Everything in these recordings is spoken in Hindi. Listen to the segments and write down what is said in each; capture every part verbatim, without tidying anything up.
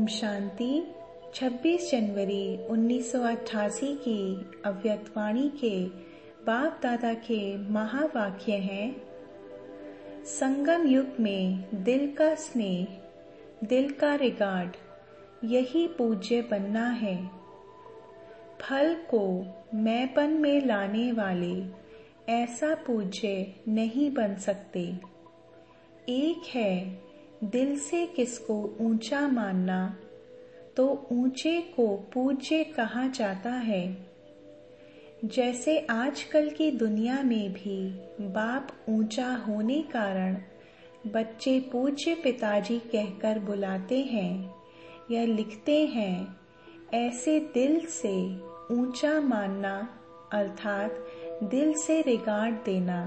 ओम शांति। छब्बीस जनवरी उन्नीस सौ अट्ठासी की अव्यक्तवाणी के बाप दादा के महावाक्य हैं। संगम युग में दिल का स्नेह, दिल का रिगार्ड, यही पूज्य बनना है। फल को मैंपन में लाने वाले ऐसा पूज्य नहीं बन सकते। एक है दिल से किसको ऊंचा मानना, तो ऊंचे को पूज्य कहा जाता है। जैसे आजकल की दुनिया में भी बाप ऊंचा होने कारण बच्चे पूज्य पिताजी कहकर बुलाते हैं या लिखते हैं, ऐसे दिल से ऊंचा मानना अर्थात दिल से रिगार्ड देना।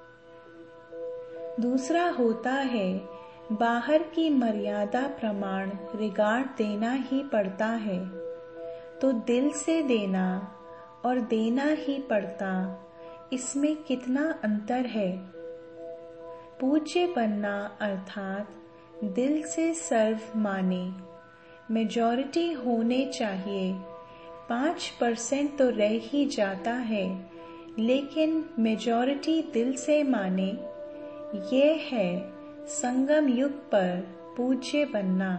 दूसरा होता है बाहर की मर्यादा प्रमाण रिगार्ड देना ही पड़ता है, तो दिल से देना और देना ही पड़ता, इसमें कितना अंतर है। पूज्य बनना अर्थात दिल से सर्व माने। मेजॉरिटी होने चाहिए, पाँच परसेंट तो रह ही जाता है, लेकिन मेजॉरिटी दिल से माने, ये है संगम युग पर पूज्य बनना।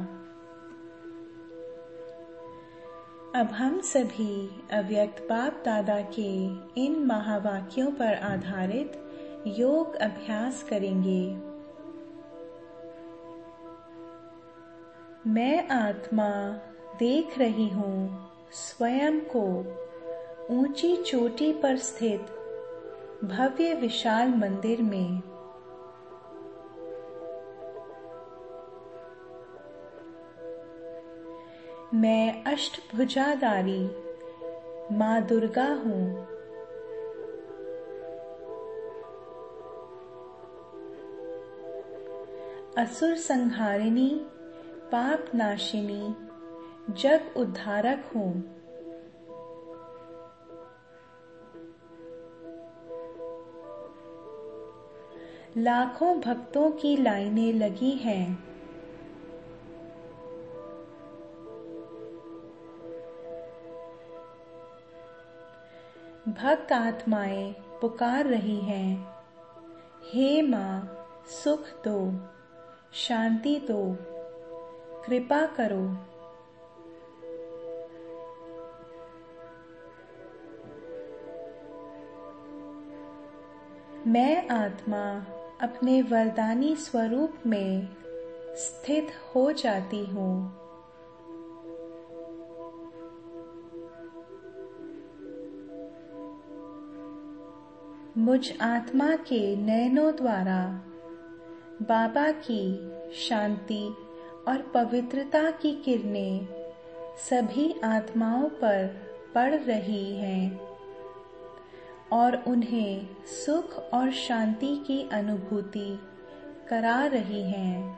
अब हम सभी अव्यक्त बाप दादा के इन महावाक्यों पर आधारित योग अभ्यास करेंगे। मैं आत्मा देख रही हूँ स्वयं को ऊंची चोटी पर स्थित भव्य विशाल मंदिर में। मैं अष्टभुजाधारी माँ दुर्गा हूँ। असुर संहारिणी, पाप नाशिनी, जग उद्धारक हूँ। लाखों भक्तों की लाइनें लगी हैं। भक्त आत्माएं पुकार रही हैं, हे माँ सुख दो, शांति दो, कृपा करो। मैं आत्मा अपने वरदानी स्वरूप में स्थित हो जाती हूँ। मुझ आत्मा के नयनों द्वारा बाबा की शांति और पवित्रता की किरणें सभी आत्माओं पर पड़ रही हैं और उन्हें सुख और शांति की अनुभूति करा रही हैं।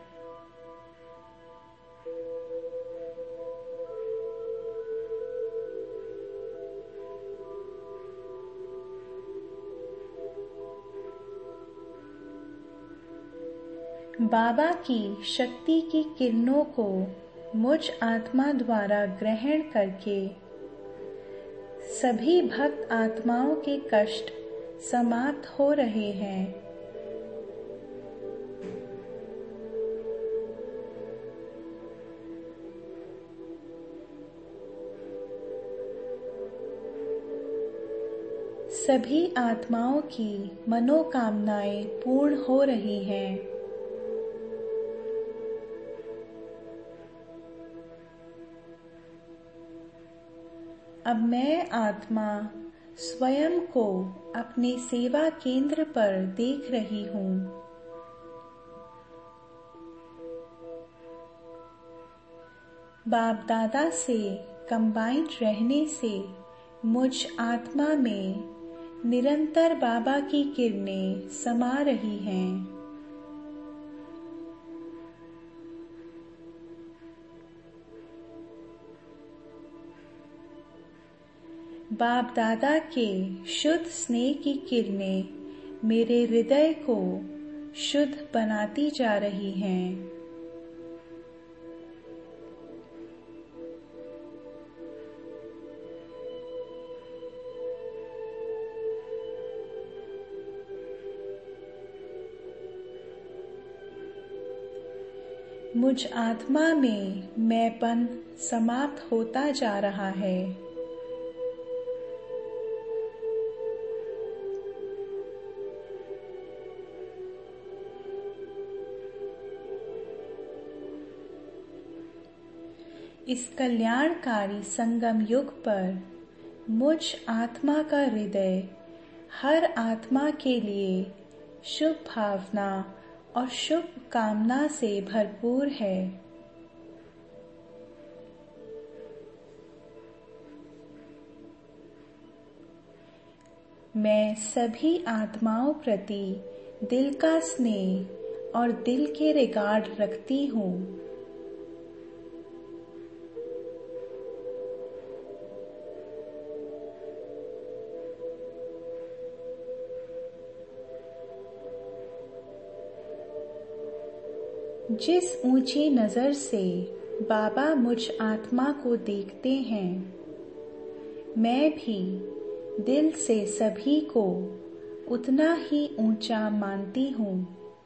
बाबा की शक्ति की किरणों को मुझ आत्मा द्वारा ग्रहण करके सभी भक्त आत्माओं के कष्ट समाप्त हो रहे हैं। सभी आत्माओं की मनोकामनाएं पूर्ण हो रही हैं। अब मैं आत्मा स्वयं को अपने सेवा केंद्र पर देख रही हूँ। बाप दादा से कंबाइंड रहने से मुझ आत्मा में निरंतर बाबा की किरणें समा रही हैं। बाप दादा के शुद्ध स्नेह की किरणें मेरे हृदय को शुद्ध बनाती जा रही हैं। मुझ आत्मा में मैंपन समाप्त होता जा रहा है। इस कल्याणकारी संगम युग पर मुझ आत्मा का हृदय हर आत्मा के लिए शुभ भावना और शुभ कामना से भरपूर है। मैं सभी आत्माओं प्रति दिल का स्नेह और दिल के रिगार्ड रखती हूँ। जिस ऊंची नजर से बाबा मुझ आत्मा को देखते हैं, मैं भी दिल से सभी को उतना ही ऊंचा मानती हूँ।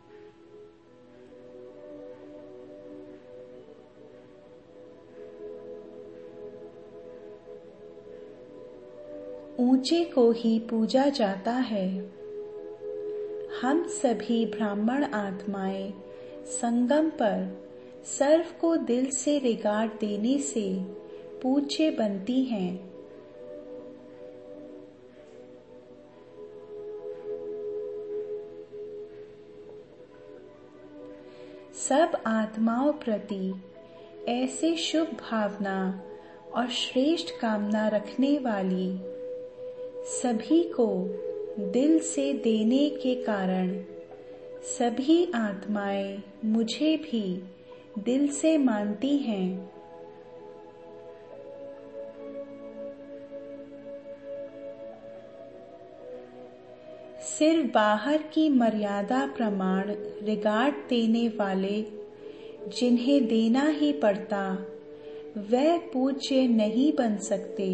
ऊंचे को ही पूजा जाता है। हम सभी ब्राह्मण आत्माएं संगम पर सर्व को दिल से रिगार्ड देने से पूज्य बनती हैं। सब आत्माओं प्रति ऐसे शुभ भावना और श्रेष्ठ कामना रखने वाली सभी को दिल से देने के कारण सभी आत्माएं मुझे भी दिल से मानती हैं। सिर्फ बाहर की मर्यादा प्रमाण रिगार्ड देने वाले जिन्हें देना ही पड़ता, वह पूज्य नहीं बन सकते।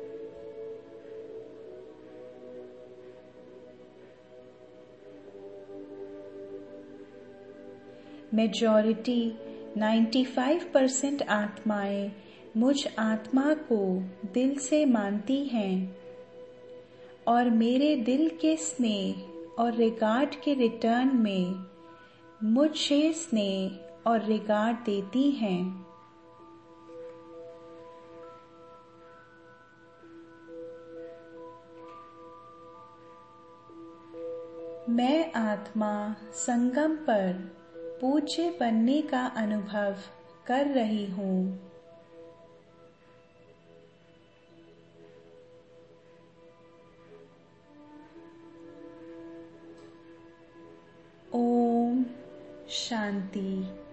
मेजॉरिटी पचानवे परसेंट आत्माएं मुझ आत्मा को दिल से मानती हैं और मेरे दिल के स्नेह और रिगार्ड के रिटर्न में मुझे स्नेह और रिगार्ड देती हैं। मैं आत्मा संगम पर पूज्य बनने का अनुभव कर रही हूँ। ओम शांति।